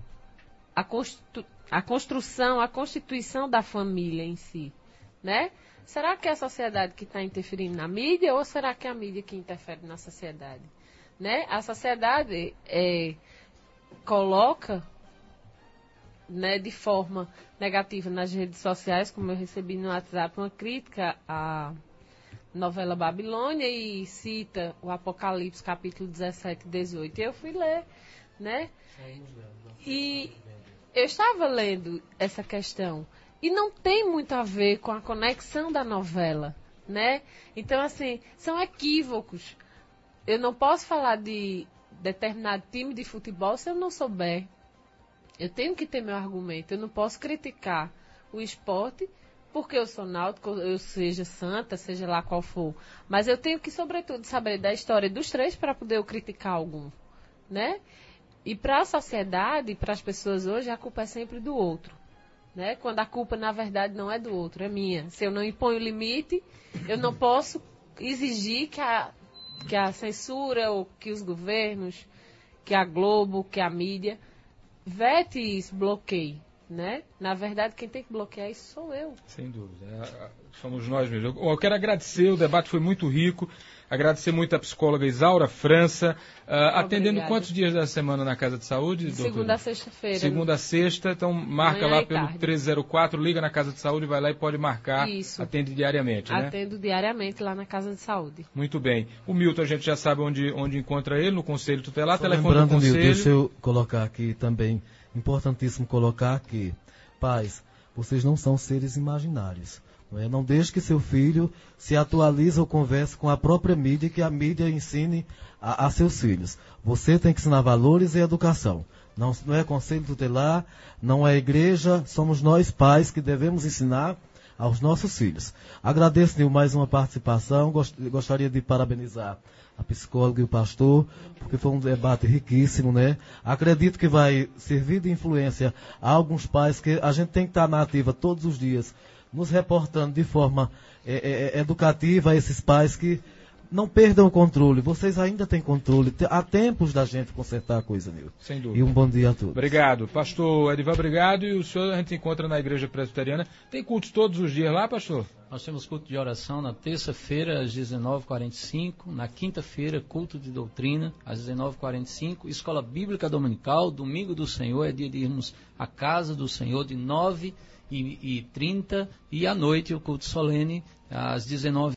a construção, a constituição da família em si, né? Será que é a sociedade que está interferindo na mídia ou será que é a mídia que interfere na sociedade? Né? A sociedade coloca, né, de forma negativa nas redes sociais, como eu recebi no WhatsApp, uma crítica à novela Babilônia e cita o Apocalipse, capítulo 17 e 18. E eu fui ler, né? E eu estava lendo essa questão. E não tem muito a ver com a conexão da novela, né? Então, assim, são equívocos. Eu não posso falar de determinado time de futebol se eu não souber. Eu tenho que ter meu argumento. Eu não posso criticar o esporte porque eu sou náutico, eu seja santa, seja lá qual for. Mas eu tenho que, sobretudo, saber da história dos três para poder eu criticar algum, né? E para a sociedade, para as pessoas hoje, a culpa é sempre do outro, né? Quando a culpa, na verdade, não é do outro, é minha. Se eu não imponho limite, eu não posso exigir que a censura, ou que os governos, que a Globo, que a mídia, vete isso, bloqueie, né? Na verdade, quem tem que bloquear isso sou eu. Sem dúvida, somos nós mesmos. Eu quero agradecer, o debate foi muito rico, agradecer muito a psicóloga Isaura França, atendendo quantos dias da semana na Casa de Saúde, doutora? Segunda a sexta-feira. Segunda a sexta, então marca lá pelo 1304, liga na Casa de Saúde, vai lá e pode marcar. Isso. Atende diariamente, né? Atendo diariamente lá na Casa de Saúde. Muito bem. O Milton, a gente já sabe onde encontra ele, no Conselho Tutelar, telefone lembrando, do Conselho. Milton, deixa eu colocar aqui também, importantíssimo colocar que, pais, vocês não são seres imaginários. Não deixe que seu filho se atualize ou converse com a própria mídia, que a mídia ensine a seus filhos. Você tem que ensinar valores e educação. Não é Conselho Tutelar, não é igreja, somos nós pais que devemos ensinar aos nossos filhos. Agradeço, Nil, mais uma participação. Gostaria de parabenizar a psicóloga e o pastor, porque foi um debate riquíssimo, né? Acredito que vai servir de influência a alguns pais, que a gente tem que estar na ativa todos os dias, nos reportando de forma educativa a esses pais que não perdam o controle. Vocês ainda têm controle. Há tempos da gente consertar a coisa, Nil. Sem dúvida. E um bom dia a todos. Obrigado. Pastor Edivar, obrigado. E o senhor a gente encontra na Igreja Presbiteriana. Tem cultos todos os dias lá, pastor? Nós temos culto de oração na terça-feira, às 19h45. Na quinta-feira, culto de doutrina, às 19h45. Escola Bíblica Dominical, Domingo do Senhor, é dia de irmos à casa do Senhor de 9h30. E à noite, o culto solene, às 19h.